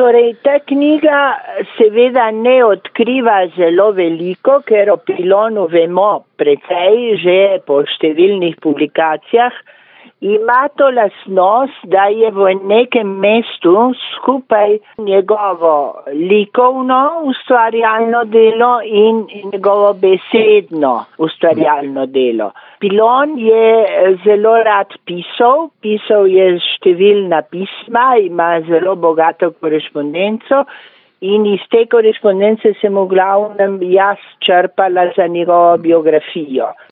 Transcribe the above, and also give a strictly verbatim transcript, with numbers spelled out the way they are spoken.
Torej, ta knjiga seveda ne odkriva zelo veliko, ker o Pilonu vemo precej že po številnih publikacijah. Ima to lastnost, da je v nekem mestu skupaj njegovo likovno ustvarjalno delo in njegovo besedno ustvarjalno delo. Pilon je zelo rad pisal, pisal je številna pisma, ima zelo bogato korespondenco in iz te korespondence sem v glavnem jaz črpala za njegovo biografijo.